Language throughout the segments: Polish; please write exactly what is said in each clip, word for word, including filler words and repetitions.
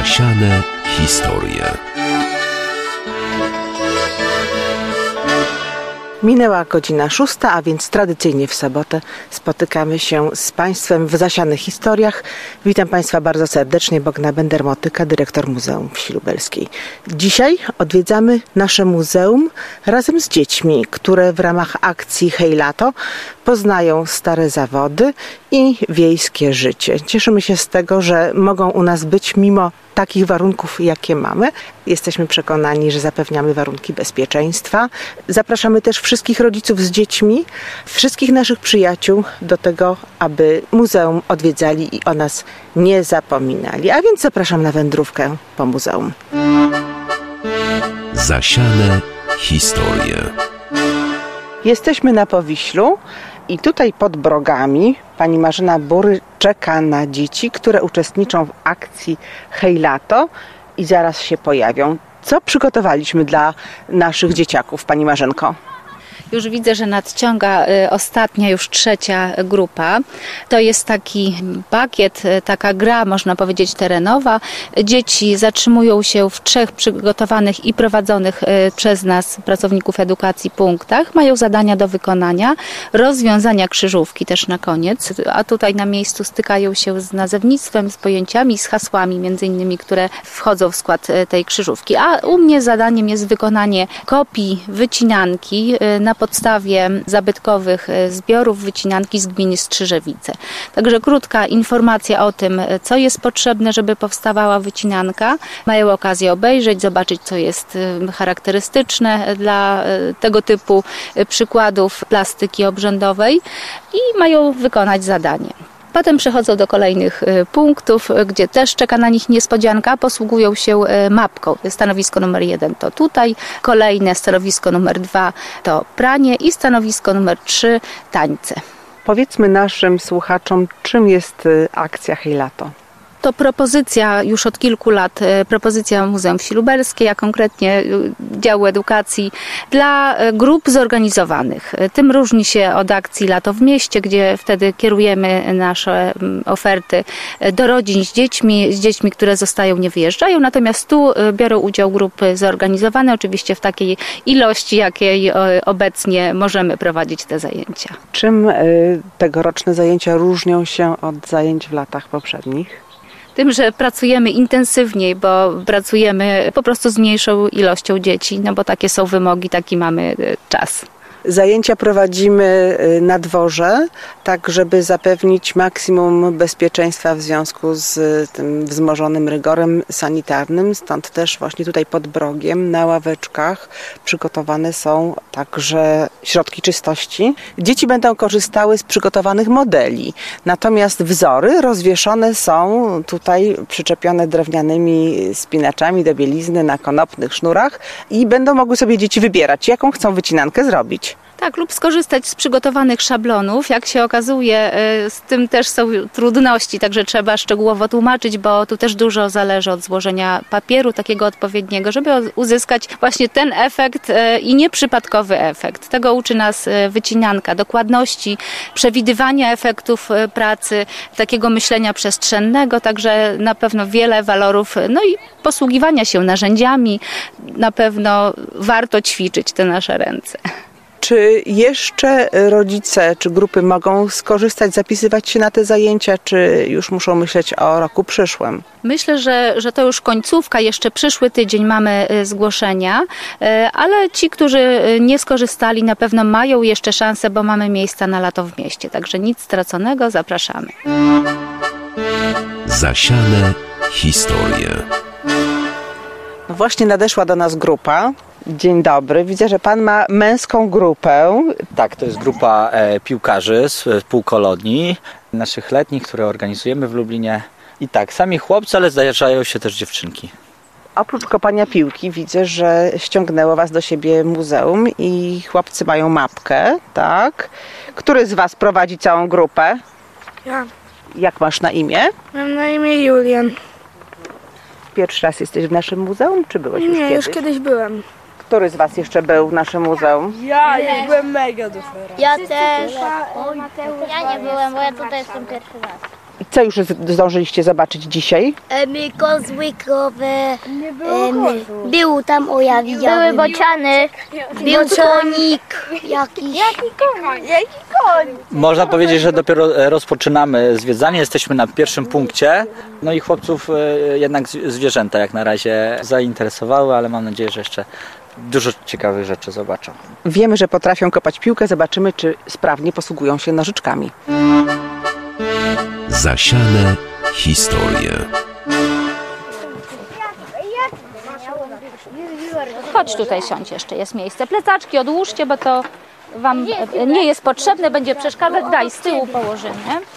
Zasiane historie. Minęła godzina szósta, a więc tradycyjnie w sobotę spotykamy się z Państwem w Zasianych Historiach. Witam Państwa bardzo serdecznie, Bogna Bender-Motyka, dyrektor Muzeum Wsi Lubelskiej. Dzisiaj odwiedzamy nasze muzeum razem z dziećmi, które w ramach akcji Hej Lato poznają stare zawody i wiejskie życie. Cieszymy się z tego, że mogą u nas być mimo takich warunków, jakie mamy. Jesteśmy przekonani, że zapewniamy warunki bezpieczeństwa. Zapraszamy też wszystkich rodziców z dziećmi, wszystkich naszych przyjaciół do tego, aby muzeum odwiedzali i o nas nie zapominali. A więc zapraszam na wędrówkę po muzeum. Zasiane historie. Jesteśmy na Powiślu i tutaj pod Brogami pani Marzena Bury czeka na dzieci, które uczestniczą w akcji Hej Lato i zaraz się pojawią. Co przygotowaliśmy dla naszych dzieciaków, pani Marzenko? Już widzę, że nadciąga ostatnia, już trzecia grupa. To jest taki pakiet, taka gra, można powiedzieć, terenowa. Dzieci zatrzymują się w trzech przygotowanych i prowadzonych przez nas, pracowników edukacji, punktach. Mają zadania do wykonania, rozwiązania krzyżówki też na koniec, a tutaj na miejscu stykają się z nazewnictwem, z pojęciami, z hasłami między innymi, które wchodzą w skład tej krzyżówki. A u mnie zadaniem jest wykonanie kopii wycinanki na podstawie zabytkowych zbiorów wycinanki z gminy Strzyżewice. Także krótka informacja o tym, co jest potrzebne, żeby powstawała wycinanka. Mają okazję obejrzeć, zobaczyć, co jest charakterystyczne dla tego typu przykładów plastyki obrzędowej i mają wykonać zadanie. Potem przechodzą do kolejnych punktów, gdzie też czeka na nich niespodzianka. Posługują się mapką. Stanowisko numer jeden to tutaj, kolejne stanowisko numer dwa to pranie i stanowisko numer trzy tańce. Powiedzmy naszym słuchaczom, czym jest akcja Hej Lato? To propozycja już od kilku lat, propozycja Muzeum Wsi Lubelskiej, a konkretnie działu edukacji dla grup zorganizowanych. Tym różni się od akcji Lato w mieście, gdzie wtedy kierujemy nasze oferty do rodzin z dziećmi, z dziećmi, które zostają, nie wyjeżdżają. Natomiast tu biorą udział grupy zorganizowane, oczywiście w takiej ilości, jakiej obecnie możemy prowadzić te zajęcia. Czym tegoroczne zajęcia różnią się od zajęć w latach poprzednich? Tym, że pracujemy intensywniej, bo pracujemy po prostu z mniejszą ilością dzieci, no bo takie są wymogi, taki mamy czas. Zajęcia prowadzimy na dworze, tak żeby zapewnić maksimum bezpieczeństwa w związku z tym wzmożonym rygorem sanitarnym. Stąd też właśnie tutaj pod Brogiem na ławeczkach przygotowane są także środki czystości. Dzieci będą korzystały z przygotowanych modeli, natomiast wzory rozwieszone są tutaj przyczepione drewnianymi spinaczami do bielizny na konopnych sznurach i będą mogły sobie dzieci wybierać, jaką chcą wycinankę zrobić. Tak, lub skorzystać z przygotowanych szablonów. Jak się okazuje, z tym też są trudności, także trzeba szczegółowo tłumaczyć, bo tu też dużo zależy od złożenia papieru takiego odpowiedniego, żeby uzyskać właśnie ten efekt i nieprzypadkowy efekt. Tego uczy nas wycinanka, dokładności, przewidywania efektów pracy, takiego myślenia przestrzennego, także na pewno wiele walorów, no i posługiwania się narzędziami. Na pewno warto ćwiczyć te nasze ręce. Czy jeszcze rodzice czy grupy mogą skorzystać, zapisywać się na te zajęcia, czy już muszą myśleć o roku przyszłym? Myślę, że, że to już końcówka, jeszcze przyszły tydzień mamy zgłoszenia, ale ci, którzy nie skorzystali, na pewno mają jeszcze szansę, bo mamy miejsca na lato w mieście. Także nic straconego, zapraszamy. Zasiane historie. No właśnie nadeszła do nas grupa. Dzień dobry. Widzę, że pan ma męską grupę. Tak, to jest grupa e, piłkarzy z półkolonii naszych letnich, które organizujemy w Lublinie. I tak, sami chłopcy, ale zdarzają się też dziewczynki. Oprócz kopania piłki widzę, że ściągnęło was do siebie muzeum i chłopcy mają mapkę, tak? Który z was prowadzi całą grupę? Ja. Jak masz na imię? Mam na imię Julian. Pierwszy raz jesteś w naszym muzeum, czy byłeś już Nie, kiedyś? już kiedyś byłem. Który z was jeszcze był w naszym muzeum? Ja, ja byłem mega do fera. Ja też. Ja nie byłem, bo ja tutaj jestem pierwszy raz. Co już z- zdążyliście zobaczyć dzisiaj? Em, kozły, krowy. Nie było kozłów. Był tam, o ja widziałem. Były bociany. Był konik jakiś. Można powiedzieć, że dopiero e, rozpoczynamy zwiedzanie, jesteśmy na pierwszym punkcie. No i chłopców e, jednak z- zwierzęta jak na razie zainteresowały, ale mam nadzieję, że jeszcze dużo ciekawych rzeczy zobaczą. Wiemy, że potrafią kopać piłkę, zobaczymy, czy sprawnie posługują się nożyczkami. Zasiane historie. Chodź tutaj, siądź, jeszcze jest miejsce. Plecaczki odłóżcie, bo to wam e, nie jest potrzebne, będzie przeszkadzać. Daj, z tyłu położymy.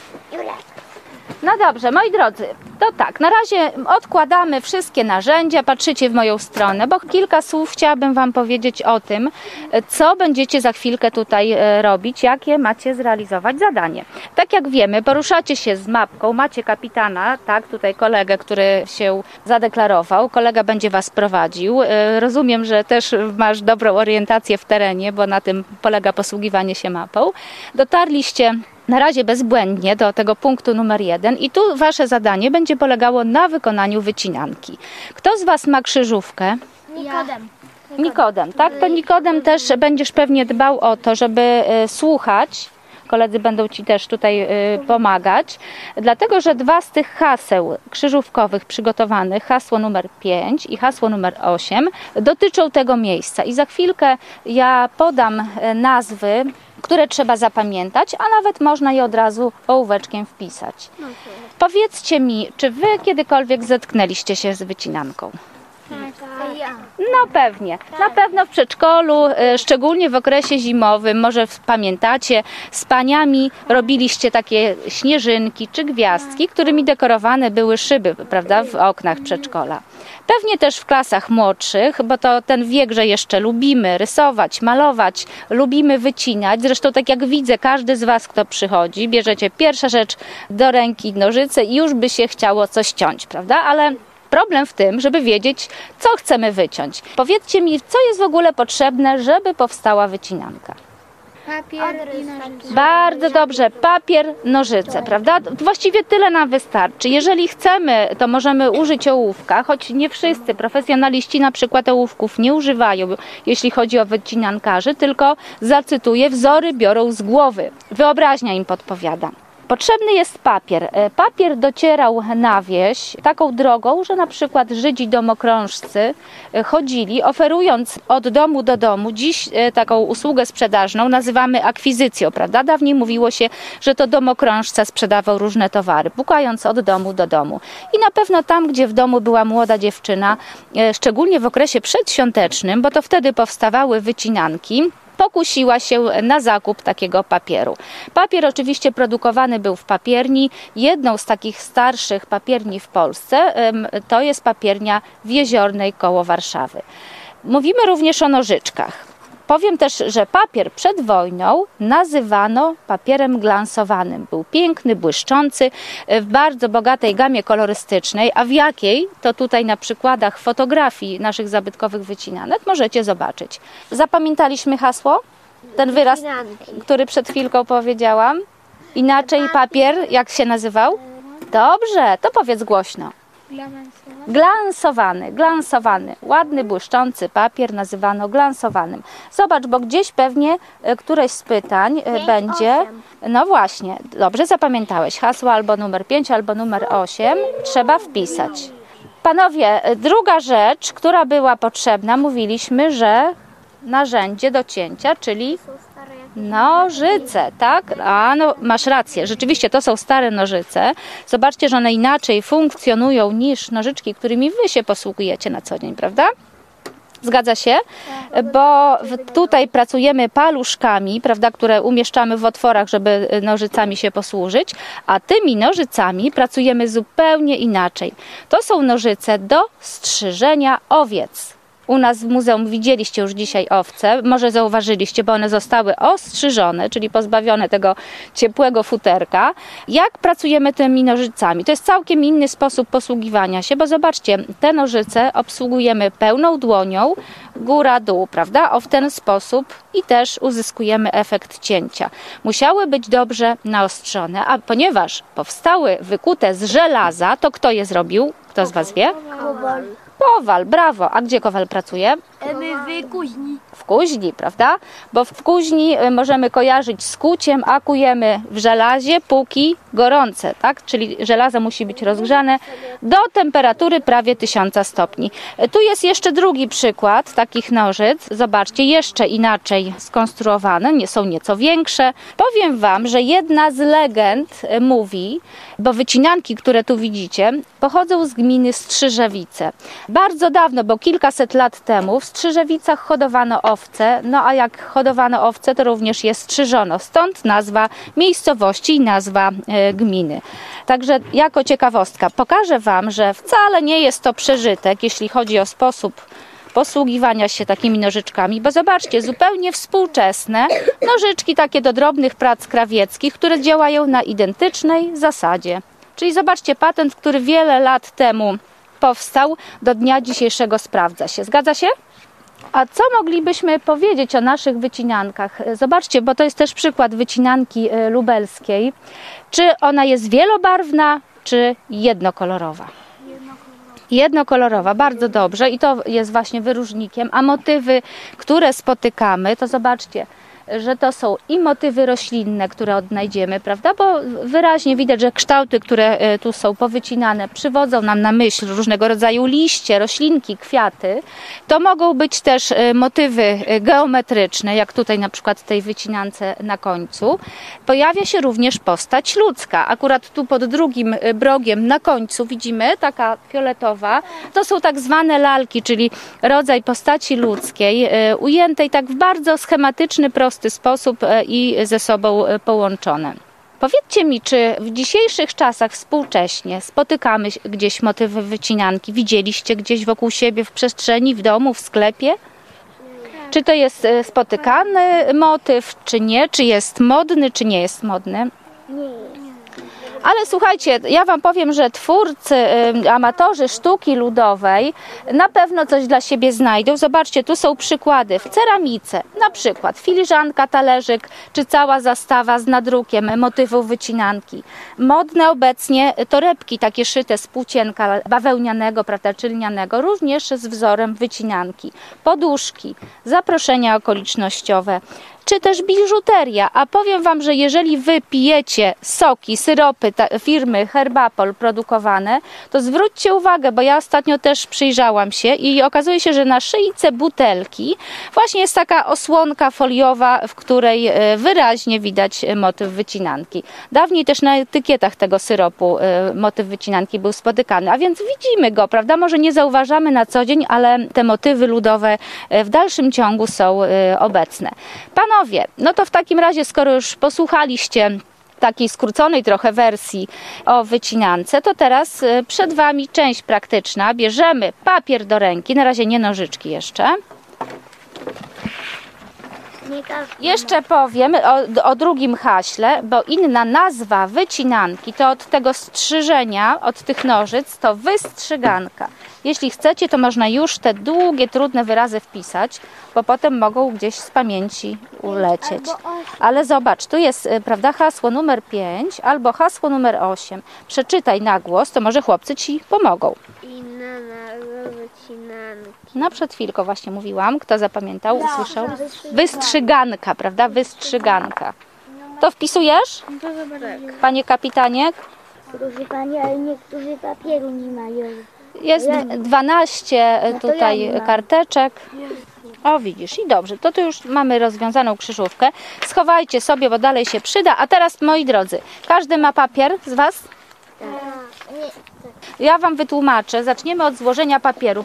No dobrze, moi drodzy, to tak, na razie odkładamy wszystkie narzędzia, patrzycie w moją stronę, bo kilka słów chciałabym wam powiedzieć o tym, co będziecie za chwilkę tutaj e, robić, jakie macie zrealizować zadanie. Tak jak wiemy, poruszacie się z mapką, macie kapitana, tak, tutaj kolegę, który się zadeklarował, kolega będzie was prowadził. E, Rozumiem, że też masz dobrą orientację w terenie, bo na tym polega posługiwanie się mapą. Dotarliście na razie bezbłędnie do tego punktu numer jeden i tu wasze zadanie będzie polegało na wykonaniu wycinanki. Kto z was ma krzyżówkę? Nikodem. Nikodem, tak? To Nikodem też będziesz pewnie dbał o to, żeby e, słuchać. Koledzy będą ci też tutaj e, pomagać, dlatego że dwa z tych haseł krzyżówkowych przygotowanych, hasło numer pięć i hasło numer osiem, dotyczą tego miejsca i za chwilkę ja podam e, nazwy, które trzeba zapamiętać, a nawet można je od razu ołóweczkiem wpisać. Powiedzcie mi, czy wy kiedykolwiek zetknęliście się z wycinanką? No pewnie. Na pewno w przedszkolu, y, szczególnie w okresie zimowym, może w- pamiętacie, z paniami robiliście takie śnieżynki czy gwiazdki, którymi dekorowane były szyby, prawda, w oknach przedszkola. Pewnie też w klasach młodszych, bo to ten wiek, że jeszcze lubimy rysować, malować, lubimy wycinać. Zresztą tak jak widzę, każdy z was, kto przychodzi, bierzecie pierwsza rzecz do ręki nożyce i już by się chciało coś ciąć, prawda? Ale problem w tym, żeby wiedzieć, co chcemy wyciąć. Powiedzcie mi, co jest w ogóle potrzebne, żeby powstała wycinanka. Papier i nożyce. Bardzo dobrze, papier, nożyce, prawda? Właściwie tyle nam wystarczy. Jeżeli chcemy, to możemy użyć ołówka, choć nie wszyscy profesjonaliści na przykład ołówków nie używają, jeśli chodzi o wycinankarzy, tylko zacytuję, wzory biorą z głowy. Wyobraźnia im podpowiada. Potrzebny jest papier. E, Papier docierał na wieś taką drogą, że na przykład Żydzi domokrążcy e, chodzili, oferując od domu do domu. Dziś e, taką usługę sprzedażną nazywamy akwizycją, prawda? Dawniej mówiło się, że to domokrążca sprzedawał różne towary, pukając od domu do domu. I na pewno tam, gdzie w domu była młoda dziewczyna, e, szczególnie w okresie przedświątecznym, bo to wtedy powstawały wycinanki, pokusiła się na zakup takiego papieru. Papier oczywiście produkowany był w papierni. Jedną z takich starszych papierni w Polsce em, to jest papiernia w Jeziornej koło Warszawy. Mówimy również o nożyczkach. Powiem też, że papier przed wojną nazywano papierem glansowanym. Był piękny, błyszczący, w bardzo bogatej gamie kolorystycznej, a w jakiej, to tutaj na przykładach fotografii naszych zabytkowych wycinanek możecie zobaczyć. Zapamiętaliśmy hasło? Ten wyraz, który przed chwilką powiedziałam? Inaczej papier, jak się nazywał? Dobrze, to powiedz głośno. Glansowany, glansowany, ładny, błyszczący papier nazywano glansowanym. Zobacz, bo gdzieś pewnie e, któreś z pytań e, będzie. No właśnie, dobrze zapamiętałeś. Hasło albo numer pięć, albo numer osiem trzeba wpisać. Panowie, e, druga rzecz, która była potrzebna, mówiliśmy, że narzędzie do cięcia, czyli nożyce, tak? A no, masz rację, rzeczywiście to są stare nożyce. Zobaczcie, że one inaczej funkcjonują niż nożyczki, którymi wy się posługujecie na co dzień, prawda? Zgadza się? Bo w- tutaj pracujemy paluszkami, prawda, które umieszczamy w otworach, żeby nożycami się posłużyć, a tymi nożycami pracujemy zupełnie inaczej. To są nożyce do strzyżenia owiec. U nas w muzeum widzieliście już dzisiaj owce, może zauważyliście, bo one zostały ostrzyżone, czyli pozbawione tego ciepłego futerka. Jak pracujemy tymi nożycami? To jest całkiem inny sposób posługiwania się, bo zobaczcie, te nożyce obsługujemy pełną dłonią, góra-dół, prawda? O, w ten sposób i też uzyskujemy efekt cięcia. Musiały być dobrze naostrzone, a ponieważ powstały wykute z żelaza, to kto je zrobił? Kto z Was wie? Kowal. Kowal, brawo. A gdzie kowal pracuje? My w kuźni. W kuźni, prawda? Bo w kuźni możemy kojarzyć z kuciem, a kujemy w żelazie, póki gorące, tak? Czyli żelazo musi być rozgrzane do temperatury prawie tysiąc stopni. Tu jest jeszcze drugi przykład takich nożyc. Zobaczcie, jeszcze inaczej skonstruowane, nie są nieco większe. Powiem Wam, że jedna z legend mówi, bo wycinanki, które tu widzicie, pochodzą z gminy Strzyżewice. Bardzo dawno, bo kilkaset lat temu w Strzyżewicach hodowano owce, no a jak hodowano owce, to również je strzyżono. Stąd nazwa miejscowości i nazwa e, gminy. Także jako ciekawostka pokażę Wam, że wcale nie jest to przeżytek, jeśli chodzi o sposób posługiwania się takimi nożyczkami, bo zobaczcie, zupełnie współczesne nożyczki takie do drobnych prac krawieckich, które działają na identycznej zasadzie. Czyli zobaczcie, patent, który wiele lat temu powstał, do dnia dzisiejszego sprawdza się. Zgadza się? A co moglibyśmy powiedzieć o naszych wycinankach? Zobaczcie, bo to jest też przykład wycinanki lubelskiej. Czy ona jest wielobarwna, czy jednokolorowa? Jednokolorowa, bardzo dobrze i to jest właśnie wyróżnikiem. A motywy, które spotykamy, to zobaczcie, że to są i motywy roślinne, które odnajdziemy, prawda? Bo wyraźnie widać, że kształty, które tu są powycinane, przywodzą nam na myśl różnego rodzaju liście, roślinki, kwiaty. To mogą być też motywy geometryczne, jak tutaj na przykład w tej wycinance na końcu. Pojawia się również postać ludzka. Akurat tu pod drugim brogiem na końcu widzimy, taka fioletowa. To są tak zwane lalki, czyli rodzaj postaci ludzkiej, ujętej tak w bardzo schematyczny, prosty sposób i ze sobą połączone. Powiedzcie mi, czy w dzisiejszych czasach współcześnie spotykamy gdzieś motywy wycinanki? Widzieliście gdzieś wokół siebie w przestrzeni, w domu, w sklepie? Czy to jest spotykany motyw, czy nie? Czy jest modny, czy nie jest modny? Nie. Ale słuchajcie, ja Wam powiem, że twórcy, y, amatorzy sztuki ludowej na pewno coś dla siebie znajdą. Zobaczcie, tu są przykłady w ceramice, na przykład filiżanka, talerzyk, czy cała zastawa z nadrukiem motywów wycinanki. Modne obecnie torebki takie szyte z płócienka bawełnianego, prawda, czy lnianego, również z wzorem wycinanki. Poduszki, zaproszenia okolicznościowe, czy też biżuteria. A powiem Wam, że jeżeli Wy pijecie soki, syropy firmy Herbapol produkowane, to zwróćcie uwagę, bo ja ostatnio też przyjrzałam się i okazuje się, że na szyjce butelki właśnie jest taka osłonka foliowa, w której wyraźnie widać motyw wycinanki. Dawniej też na etykietach tego syropu motyw wycinanki był spotykany, a więc widzimy go, prawda? Może nie zauważamy na co dzień, ale te motywy ludowe w dalszym ciągu są obecne. Panowie, no to w takim razie, skoro już posłuchaliście takiej skróconej trochę wersji o wycinance, to teraz przed Wami część praktyczna. Bierzemy papier do ręki, na razie nie nożyczki jeszcze. Jeszcze powiem o, o drugim haśle, bo inna nazwa wycinanki to od tego strzyżenia, od tych nożyc, to wystrzyganka. Jeśli chcecie, to można już te długie, trudne wyrazy wpisać, bo potem mogą gdzieś z pamięci ulecieć. Ale zobacz, tu jest, prawda, hasło numer pięć albo hasło numer osiem. Przeczytaj na głos, to może chłopcy Ci pomogą. Inna nazwa wycinanki. No przed chwilką właśnie mówiłam. Kto zapamiętał, usłyszał? Wystrzyganka, prawda? Wystrzyganka. To wpisujesz? Panie kapitanie? Proszę Pani, ale niektórzy papieru nie mają. Jest dwanaście tutaj karteczek. O, widzisz, i dobrze. To tu już mamy rozwiązaną krzyżówkę. Schowajcie sobie, bo dalej się przyda. A teraz, moi drodzy, każdy ma papier z Was? Ja Wam wytłumaczę. Zaczniemy od złożenia papieru.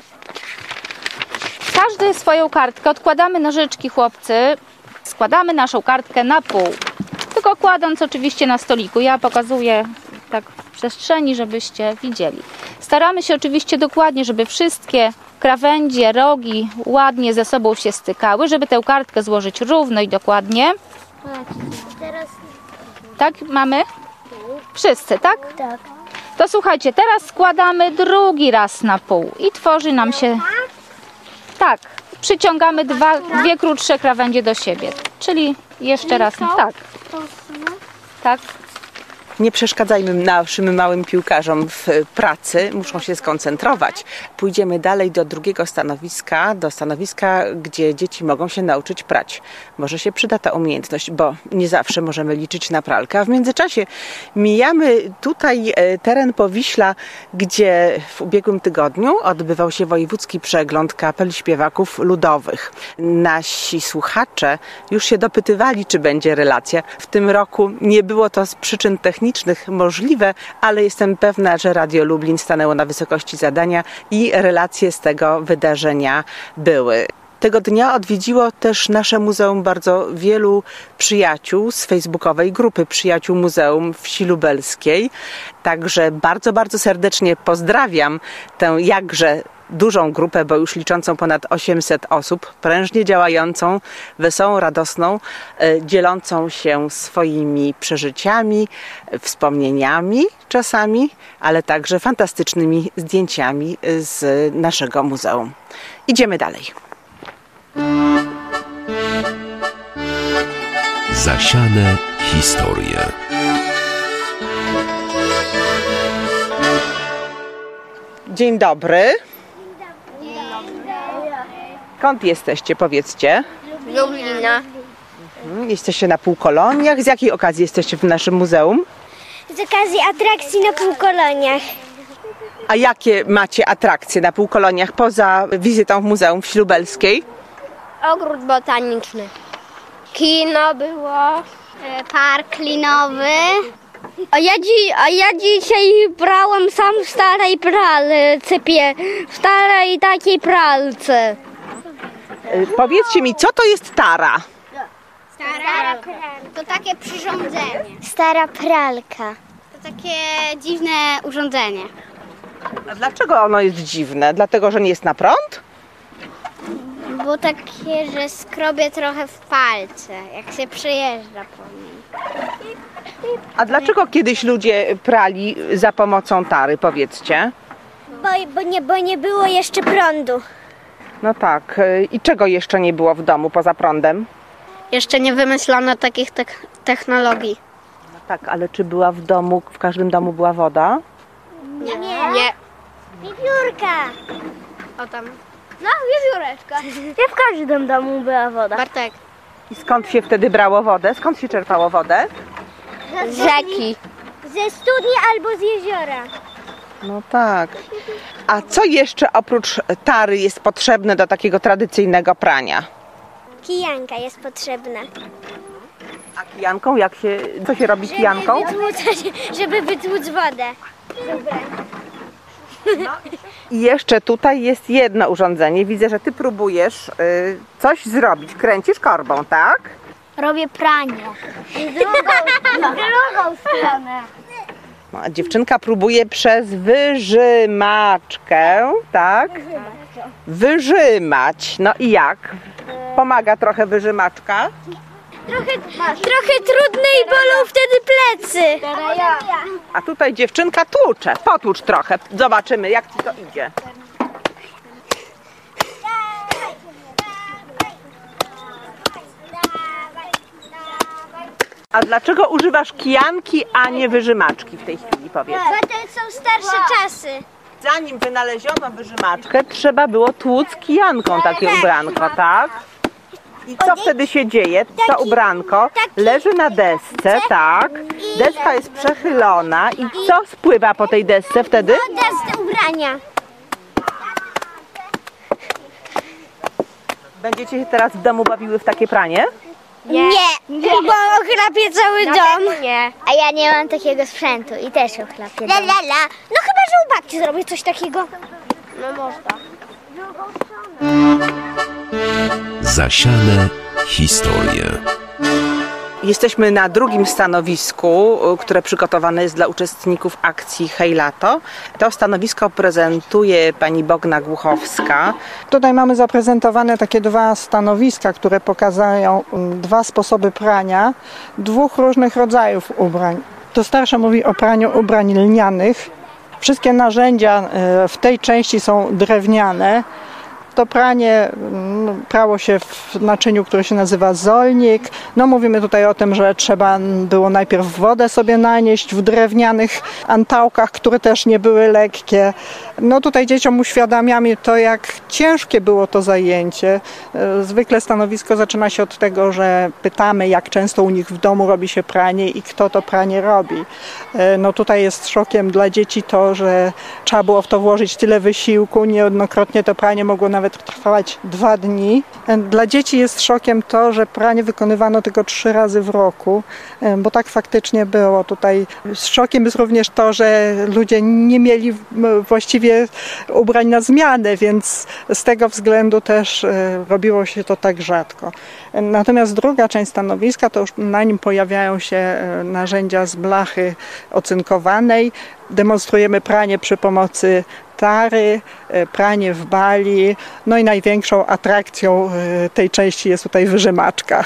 Każdy swoją kartkę. Odkładamy nożyczki, chłopcy. Składamy naszą kartkę na pół. Tylko kładąc oczywiście na stoliku. Ja pokazuję tak w przestrzeni, żebyście widzieli. Staramy się oczywiście dokładnie, żeby wszystkie krawędzie, rogi ładnie ze sobą się stykały, żeby tę kartkę złożyć równo i dokładnie. Teraz Tak, mamy? Wszyscy, tak? tak. To słuchajcie, teraz składamy drugi raz na pół i tworzy nam się... Tak, przyciągamy dwa, dwie krótsze krawędzie do siebie, czyli jeszcze raz, tak. Tak. Nie przeszkadzajmy naszym małym piłkarzom w pracy, muszą się skoncentrować. Pójdziemy dalej do drugiego stanowiska, do stanowiska, gdzie dzieci mogą się nauczyć prać. Może się przyda ta umiejętność, bo nie zawsze możemy liczyć na pralkę. A w międzyczasie mijamy tutaj teren Powiśla, gdzie w ubiegłym tygodniu odbywał się wojewódzki przegląd kapel śpiewaków ludowych. Nasi słuchacze już się dopytywali, czy będzie relacja. W tym roku nie było to z przyczyn technicznych możliwe, ale jestem pewna, że Radio Lublin stanęło na wysokości zadania i relacje z tego wydarzenia były. Tego dnia odwiedziło też nasze muzeum bardzo wielu przyjaciół z facebookowej grupy Przyjaciół Muzeum Wsi Lubelskiej. Także bardzo, bardzo serdecznie pozdrawiam tę jakże dużą grupę, bo już liczącą ponad osiemset osób, prężnie działającą, wesołą, radosną, dzielącą się swoimi przeżyciami, wspomnieniami czasami, ale także fantastycznymi zdjęciami z naszego muzeum. Idziemy dalej. Zasiane historie. Dzień dobry. Skąd jesteście, powiedzcie? Lublina. Jesteście na półkoloniach. Z jakiej okazji jesteście w naszym muzeum? Z okazji atrakcji na półkoloniach. A jakie macie atrakcje na półkoloniach poza wizytą w Muzeum Wsi Lubelskiej? Ogród botaniczny. Kino było. Park linowy. A ja, dzi- a ja dzisiaj brałam sam w starej pralce, pie- w starej takiej pralce. Y, Powiedzcie mi, co to jest tara? Stara. To takie przyrządzenie. Stara pralka. To takie dziwne urządzenie. A dlaczego ono jest dziwne? Dlatego, że nie jest na prąd? Było takie, że skrobie trochę w palce, jak się przejeżdża po nim. A dlaczego kiedyś ludzie prali za pomocą tary, powiedzcie? Bo, bo, nie, bo nie było jeszcze prądu. No tak. y, I czego jeszcze nie było w domu poza prądem? Jeszcze nie wymyślono takich te- technologii. No tak, ale czy była w domu, w każdym domu była woda? Nie. Nie. Wiewiórka. O tam. No, wiewióreczka. Ja w każdym domu była woda. Bartek. I skąd się wtedy brało wodę? Skąd się czerpało wodę? Z rzeki. Ze studni albo z jeziora. No tak. A co jeszcze oprócz tary jest potrzebne do takiego tradycyjnego prania? Kijanka jest potrzebna. A kijanką? Jak się, co się robi kijanką? Żeby wytłuc, żeby wytłuc wodę. I jeszcze tutaj jest jedno urządzenie. Widzę, że ty próbujesz y, coś zrobić. Kręcisz korbą, tak? Robię pranie. Drugą, drugą stronę. No, a dziewczynka próbuje przez wyżymaczkę, tak? Wyżymać. No i jak? Pomaga trochę wyżymaczka? Trochę, trochę trudne i bolą wtedy plecy. A tutaj dziewczynka tłucze. Potłucz trochę. Zobaczymy, jak ci to idzie. A dlaczego używasz kijanki, a nie wyżymaczki w tej chwili, powiedz? Bo to są starsze czasy. Zanim wynaleziono wyżymaczkę, trzeba było tłuc kijanką takie ubranko, tak? I co wtedy się dzieje? To ubranko leży na desce, tak? Deska jest przechylona i co spływa po tej desce wtedy? Desce ubrania. Będziecie się teraz w domu bawiły w takie pranie? Nie, nie. Bo ochlapie cały dom. Nie. A ja nie mam takiego sprzętu i też ochlapię dom. La, la, la. No chyba, że u babci zrobię coś takiego. No można. Zasiane historie. Jesteśmy na drugim stanowisku, które przygotowane jest dla uczestników akcji Hej Lato. To stanowisko prezentuje pani Bogna Głuchowska. Tutaj mamy zaprezentowane takie dwa stanowiska, które pokazują dwa sposoby prania dwóch różnych rodzajów ubrań. To starsze mówi o praniu ubrań lnianych. Wszystkie narzędzia w tej części są drewniane. To pranie prało się w naczyniu, które się nazywa zolnik. No mówimy tutaj o tym, że trzeba było najpierw wodę sobie nanieść w drewnianych antałkach, które też nie były lekkie. No tutaj dzieciom uświadamiamy to, jak ciężkie było to zajęcie. Zwykle stanowisko zaczyna się od tego, że pytamy, jak często u nich w domu robi się pranie i kto to pranie robi. No tutaj jest szokiem dla dzieci to, że trzeba było w to włożyć tyle wysiłku. Niejednokrotnie to pranie mogło nawet trwać dwa dni. Dla dzieci jest szokiem to, że pranie wykonywano tylko trzy razy w roku, bo tak faktycznie było. Tutaj szokiem jest również to, że ludzie nie mieli właściwie ubrań na zmianę, więc z tego względu też robiło się to tak rzadko. Natomiast druga część stanowiska, to już na nim pojawiają się narzędzia z blachy ocynkowanej. Demonstrujemy pranie przy pomocy tary, pranie w bali, no i największą atrakcją tej części jest tutaj wyżymaczka.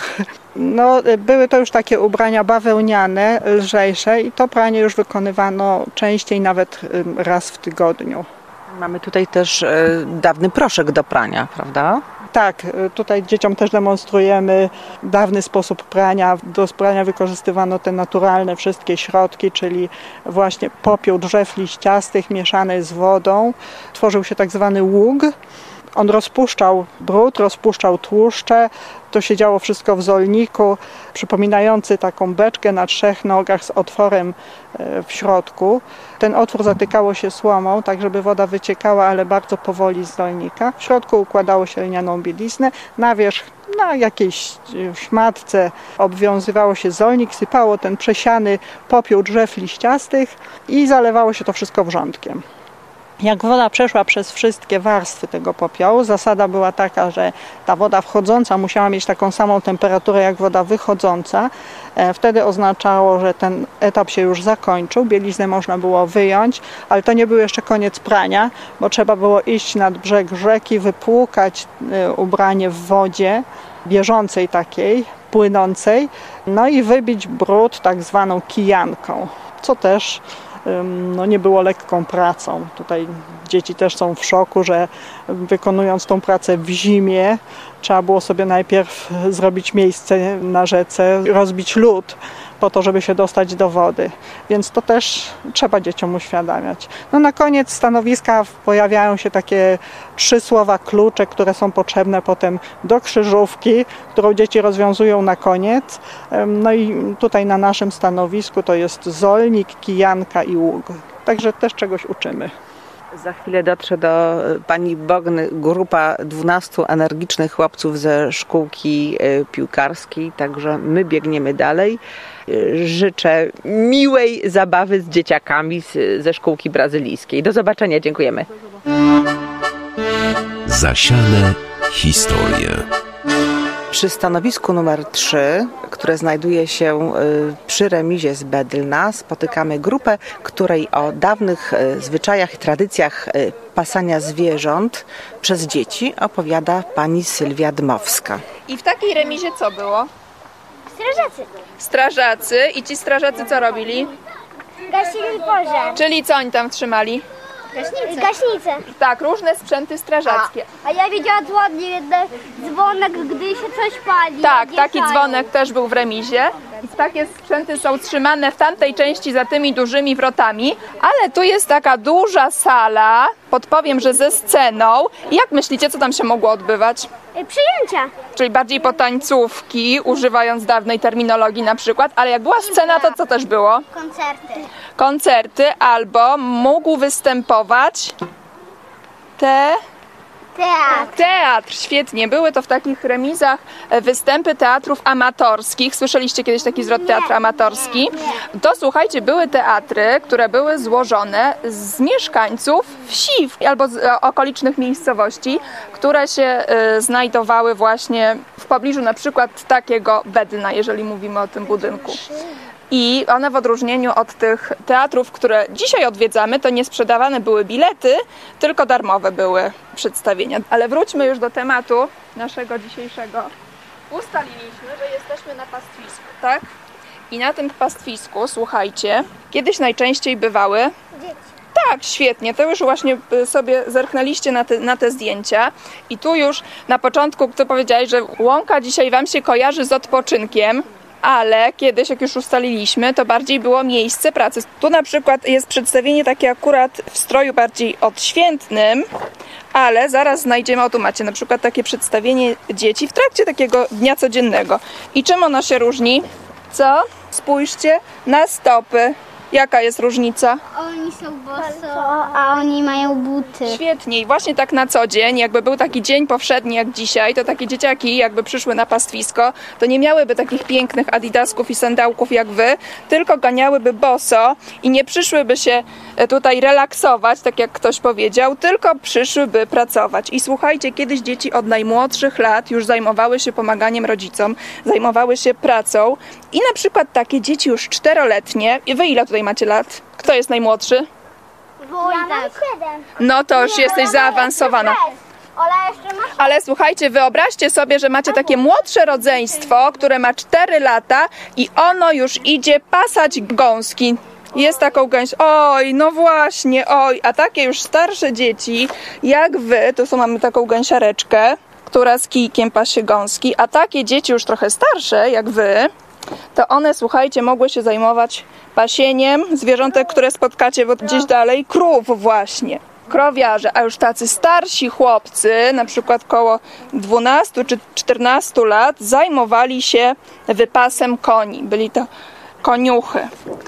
No, były to już takie ubrania bawełniane, lżejsze i to pranie już wykonywano częściej, nawet raz w tygodniu. Mamy tutaj też dawny proszek do prania, prawda? Tak, tutaj dzieciom też demonstrujemy dawny sposób prania. Do prania wykorzystywano te naturalne wszystkie środki, czyli właśnie popiół drzew liściastych mieszany z wodą. Tworzył się tak zwany ług. On rozpuszczał brud, rozpuszczał tłuszcze. To się działo wszystko w zolniku, przypominający taką beczkę na trzech nogach z otworem w środku. Ten otwór zatykało się słomą, tak żeby woda wyciekała, ale bardzo powoli z zolnika. W środku układało się lnianą bieliznę. Na wierzch, na jakiejś szmatce obwiązywało się zolnik, sypało ten przesiany popiół drzew liściastych i zalewało się to wszystko wrzątkiem. Jak woda przeszła przez wszystkie warstwy tego popiołu, zasada była taka, że ta woda wchodząca musiała mieć taką samą temperaturę jak woda wychodząca. Wtedy oznaczało, że ten etap się już zakończył, bieliznę można było wyjąć, ale to nie był jeszcze koniec prania, bo trzeba było iść nad brzeg rzeki, wypłukać ubranie w wodzie bieżącej takiej, płynącej, no i wybić brud tak zwaną kijanką, co też no, nie było lekką pracą. Tutaj dzieci też są w szoku, że wykonując tą pracę w zimie, trzeba było sobie najpierw zrobić miejsce na rzece, rozbić lód po to, żeby się dostać do wody. Więc to też trzeba dzieciom uświadamiać. No na koniec stanowiska pojawiają się takie trzy słowa klucze, które są potrzebne potem do krzyżówki, którą dzieci rozwiązują na koniec. No i tutaj na naszym stanowisku to jest zolnik, kijanka i łuk. Także też czegoś uczymy. Za chwilę dotrze do pani Bogny grupa dwunastu energicznych chłopców ze szkółki piłkarskiej, także my biegniemy dalej. Życzę miłej zabawy z dzieciakami z, ze szkółki brazylijskiej. Do zobaczenia, dziękujemy. Zasiane historie. Przy stanowisku numer trzy, które znajduje się przy remizie z Bedlna, spotykamy grupę, której o dawnych zwyczajach i tradycjach pasania zwierząt przez dzieci opowiada pani Sylwia Dmowska. I w takiej remizie co było? Strażacy. Strażacy. I ci strażacy co robili? Gasili pożar. Czyli co oni tam trzymali? Gaśnice. Gaśnice. Tak, różne sprzęty strażackie. A, a ja widziałam ładnie jeden dzwonek, gdy się coś pali. Tak, taki dzwonek też był w remizie. I takie sprzęty są trzymane w tamtej części za tymi dużymi wrotami, ale tu jest taka duża sala, podpowiem, że ze sceną. I jak myślicie, co tam się mogło odbywać? Przyjęcia. Czyli bardziej potańcówki, używając dawnej terminologii na przykład, ale jak była scena, to co też było? Koncerty. Koncerty, albo mógł występować te... Teatr. Teatr, świetnie. Były to w takich remizach występy teatrów amatorskich. Słyszeliście kiedyś taki zwrot teatr amatorski? To słuchajcie, były teatry, które były złożone z mieszkańców wsi albo z okolicznych miejscowości, które się y, znajdowały właśnie w pobliżu na przykład takiego Bedna, jeżeli mówimy o tym budynku. I one w odróżnieniu od tych teatrów, które dzisiaj odwiedzamy, to nie sprzedawane były bilety, tylko darmowe były przedstawienia. Ale wróćmy już do tematu naszego dzisiejszego. Ustaliliśmy, że jesteśmy na pastwisku, tak? I na tym pastwisku, słuchajcie, kiedyś najczęściej bywały Dzieci. Tak, świetnie. To już właśnie sobie zerknęliście na te, na te zdjęcia. I tu już na początku ty powiedziałeś, że łąka dzisiaj wam się kojarzy z odpoczynkiem, ale kiedyś, jak już ustaliliśmy, to bardziej było miejsce pracy. Tu na przykład jest przedstawienie takie akurat w stroju bardziej odświętnym, ale zaraz znajdziemy, o tu macie na przykład takie przedstawienie dzieci w trakcie takiego dnia codziennego. I czym ono się różni? Co? Spójrzcie na stopy. Jaka jest różnica? Oni są boso, a oni mają buty. Świetnie. I właśnie tak na co dzień, jakby był taki dzień powszedni jak dzisiaj, to takie dzieciaki jakby przyszły na pastwisko, to nie miałyby takich pięknych adidasków i sandałków jak wy, tylko ganiałyby boso i nie przyszłyby się tutaj relaksować, tak jak ktoś powiedział, tylko przyszłyby pracować. I słuchajcie, kiedyś dzieci od najmłodszych lat już zajmowały się pomaganiem rodzicom, zajmowały się pracą i na przykład takie dzieci już czteroletnie, wy ile tutaj macie lat? Kto jest najmłodszy? Wojtek. No to już jesteś zaawansowana. Ola jeszcze ma Ale słuchajcie, wyobraźcie sobie, że macie takie młodsze rodzeństwo, które ma cztery lata i ono już idzie pasać gąski. Jest taką gęś, oj, no właśnie, oj, a takie już starsze dzieci jak wy, to są mamy taką gęsiareczkę, która z kijkiem pasie gąski, a takie dzieci już trochę starsze jak wy, to one, słuchajcie, mogły się zajmować pasieniem zwierzątek, które spotkacie gdzieś dalej, krów właśnie, krowiarze, a już tacy starsi chłopcy, na przykład koło dwunastu czy czternastu lat, zajmowali się wypasem koni, byli to koniuchy.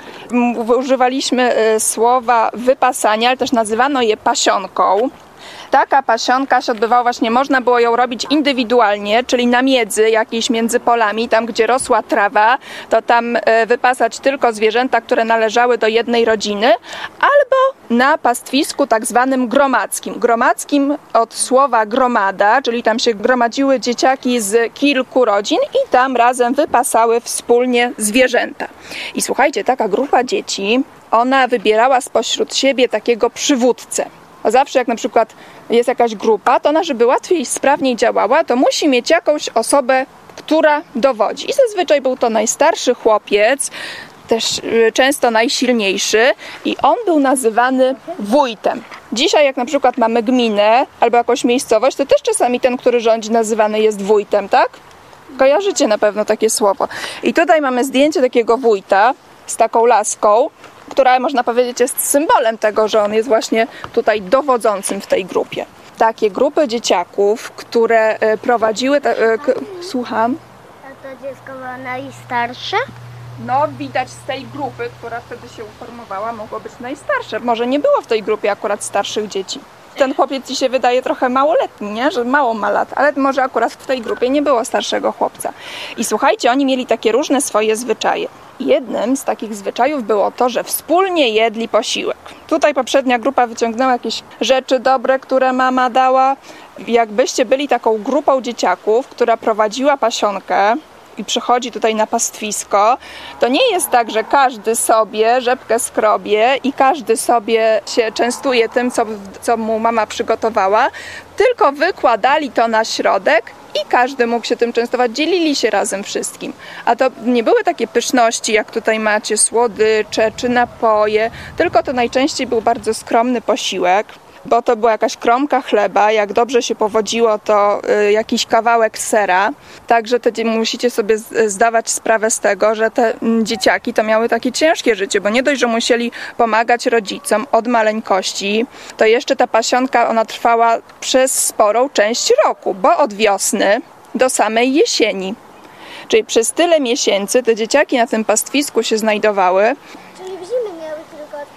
Używaliśmy słowa wypasania, ale też nazywano je pasionką. Taka pasionka się odbywała właśnie, można było ją robić indywidualnie, czyli na miedzy jakiejś między polami, tam gdzie rosła trawa, to tam wypasać tylko zwierzęta, które należały do jednej rodziny, albo na pastwisku tak zwanym gromadzkim. Gromadzkim od słowa gromada, czyli tam się gromadziły dzieciaki z kilku rodzin i tam razem wypasały wspólnie zwierzęta. I słuchajcie, taka grupa dzieci, ona wybierała spośród siebie takiego przywódcę. A zawsze jak na przykład jest jakaś grupa, to ona, żeby łatwiej, sprawniej działała, to musi mieć jakąś osobę, która dowodzi. I zazwyczaj był to najstarszy chłopiec, też często najsilniejszy i on był nazywany wójtem. Dzisiaj jak na przykład mamy gminę albo jakąś miejscowość, to też czasami ten, który rządzi, nazywany jest wójtem, tak? Kojarzycie na pewno takie słowo. I tutaj mamy zdjęcie takiego wójta z taką laską, która można powiedzieć jest symbolem tego, że on jest właśnie tutaj dowodzącym w tej grupie. Takie grupy dzieciaków, które prowadziły... Ta, k- słucham? A to dziecko było najstarsze? No widać z tej grupy, która wtedy się uformowała, mogło być najstarsze. Może nie było w tej grupie akurat starszych dzieci. Ten chłopiec ci się wydaje trochę małoletni, nie? Że mało ma lat, ale może akurat w tej grupie nie było starszego chłopca. I słuchajcie, oni mieli takie różne swoje zwyczaje. Jednym z takich zwyczajów było to, że wspólnie jedli posiłek. Tutaj poprzednia grupa wyciągnęła jakieś rzeczy dobre, które mama dała. Jakbyście byli taką grupą dzieciaków, która prowadziła pasionkę i przychodzi tutaj na pastwisko, to nie jest tak, że każdy sobie rzepkę skrobie i każdy sobie się częstuje tym, co, co mu mama przygotowała, tylko wykładali to na środek i każdy mógł się tym częstować, dzielili się razem wszystkim. A to nie były takie pyszności, jak tutaj macie, słodycze czy napoje, tylko to najczęściej był bardzo skromny posiłek, bo to była jakaś kromka chleba, jak dobrze się powodziło, to y, jakiś kawałek sera. Także te, musicie sobie zdawać sprawę z tego, że te m, dzieciaki to miały takie ciężkie życie, bo nie dość, że musieli pomagać rodzicom od maleńkości, to jeszcze ta pasionka, ona trwała przez sporą część roku, bo od wiosny do samej jesieni. Czyli przez tyle miesięcy te dzieciaki na tym pastwisku się znajdowały. Czyli w zimie miały tylko odpoczynek.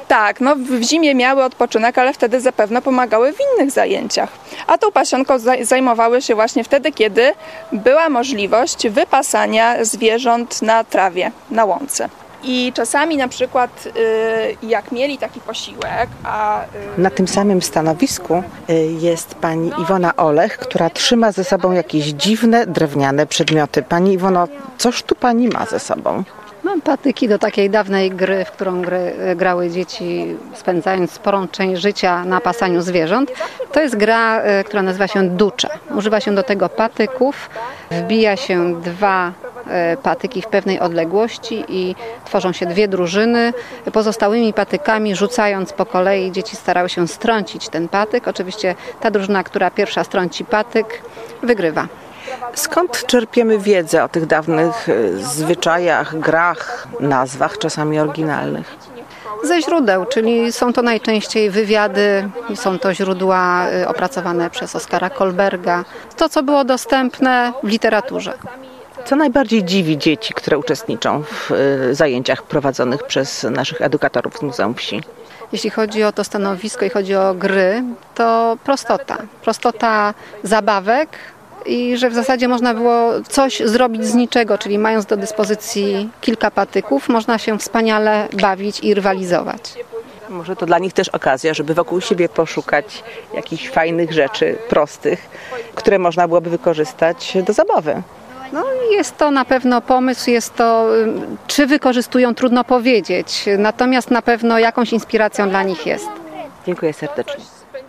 Tak, no w zimie miały odpoczynek, ale wtedy zapewne pomagały w innych zajęciach. A tą pasionką zajmowały się właśnie wtedy, kiedy była możliwość wypasania zwierząt na trawie, na łące. I czasami na przykład jak mieli taki posiłek, a... Na tym samym stanowisku jest pani Iwona Olech, która trzyma ze sobą jakieś dziwne, drewniane przedmioty. Pani Iwono, coż tu pani ma ze sobą? Mam patyki do takiej dawnej gry, w którą gry, grały dzieci, spędzając sporą część życia na pasaniu zwierząt. To jest gra, która nazywa się ducze. Używa się do tego patyków, wbija się dwa patyki w pewnej odległości i tworzą się dwie drużyny. Pozostałymi patykami, rzucając po kolei, dzieci starały się strącić ten patyk. Oczywiście ta drużyna, która pierwsza strąci patyk, wygrywa. Skąd czerpiemy wiedzę o tych dawnych zwyczajach, grach, nazwach, czasami oryginalnych? Ze źródeł, czyli są to najczęściej wywiady, są to źródła opracowane przez Oskara Kolberga. To, co było dostępne w literaturze. Co najbardziej dziwi dzieci, które uczestniczą w zajęciach prowadzonych przez naszych edukatorów z Muzeum Wsi? Jeśli chodzi o to stanowisko i chodzi o gry, to prostota. Prostota zabawek i że w zasadzie można było coś zrobić z niczego, czyli mając do dyspozycji kilka patyków, można się wspaniale bawić i rywalizować. Może to dla nich też okazja, żeby wokół siebie poszukać jakichś fajnych rzeczy, prostych, które można byłoby wykorzystać do zabawy. No, jest to na pewno pomysł, jest to, czy wykorzystują, trudno powiedzieć, natomiast na pewno jakąś inspiracją dla nich jest. Dziękuję serdecznie.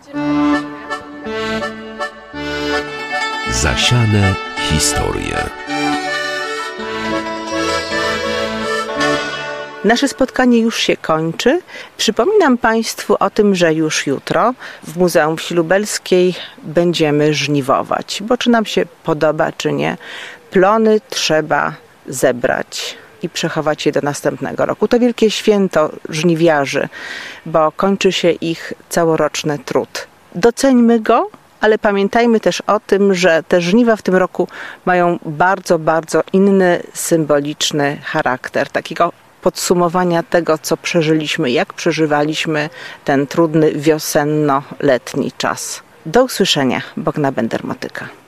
Zasiane historie. Nasze spotkanie już się kończy. Przypominam Państwu o tym, że już jutro w Muzeum Wsi Lubelskiej będziemy żniwować, bo czy nam się podoba, czy nie, plony trzeba zebrać i przechować je do następnego roku. To wielkie święto żniwiarzy, bo kończy się ich całoroczny trud. Doceńmy go, ale pamiętajmy też o tym, że te żniwa w tym roku mają bardzo, bardzo inny, symboliczny charakter, takiego podsumowania tego, co przeżyliśmy, jak przeżywaliśmy ten trudny wiosenno-letni czas. Do usłyszenia. Bogna Bender-Motyka.